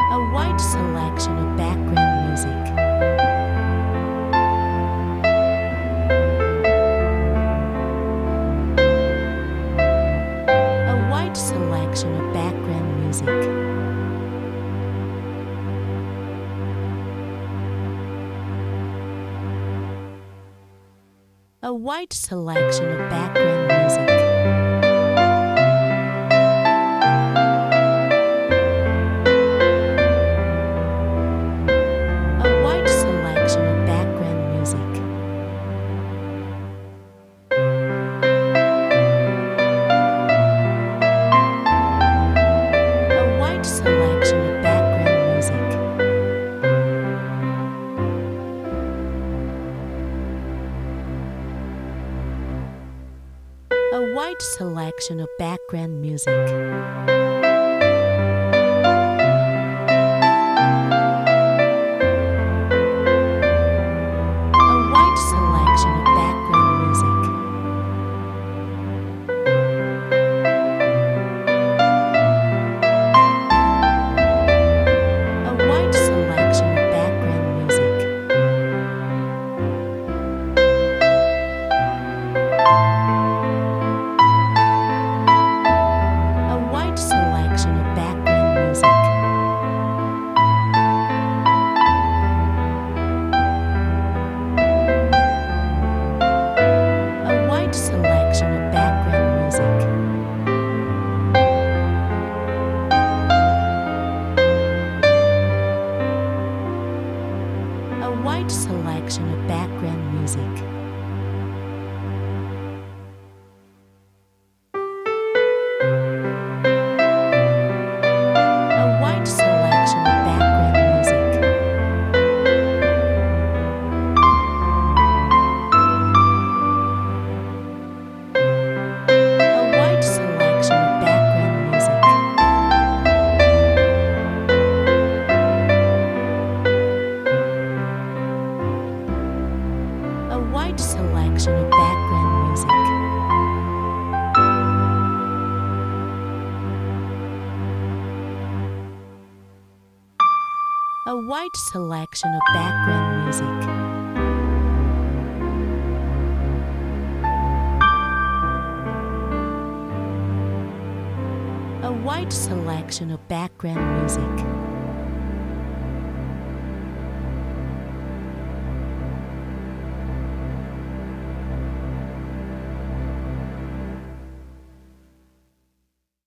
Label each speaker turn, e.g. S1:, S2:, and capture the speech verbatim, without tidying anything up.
S1: A wide selection of background music. A wide selection of background music. A wide selection of background music. A wide selection of background music. A wide selection of background music. A wide selection of background music. A wide selection of background music. A wide selection of background music. A wide selection of background music. A wide selection of background music. A wide selection of background music. A wide selection of background music. A wide selection of background music. A wide selection of background music. A wide selection of background music. A wide selection of background music.